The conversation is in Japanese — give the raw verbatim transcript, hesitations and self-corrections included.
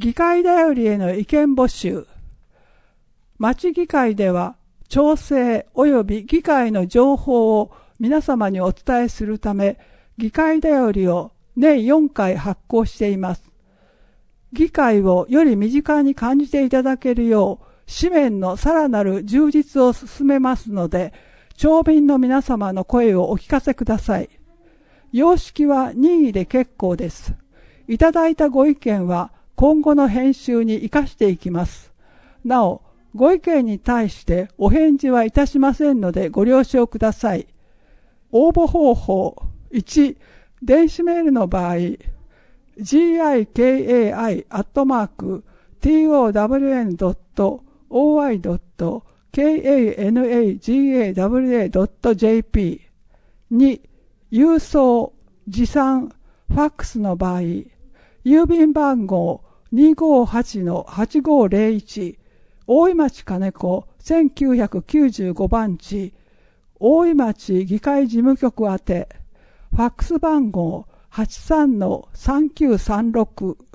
議会だよりへの意見募集。町議会では、調整及び議会の情報を皆様にお伝えするため、議会だよりを年よんかい発行しています。議会をより身近に感じていただけるよう、紙面のさらなる充実を進めますので、町民の皆様の声をお聞かせください。様式は任意で結構です。いただいたご意見は今後の編集に生かしていきます。なお、ご意見に対してお返事はいたしませんのでご了承ください。応募方法。いち、電子メールの場合、ギカイアットマーク トウドットオーアイドットカナドットジェーピー。に、郵送、持参、ファックスの場合、郵便番号 にーごーはちのはちごーぜろいち、大井町金子せんきゅうひゃくきゅうじゅうごばんち、大井町議会事務局宛て、ファックス番号 はちさんのさんきゅうさんろく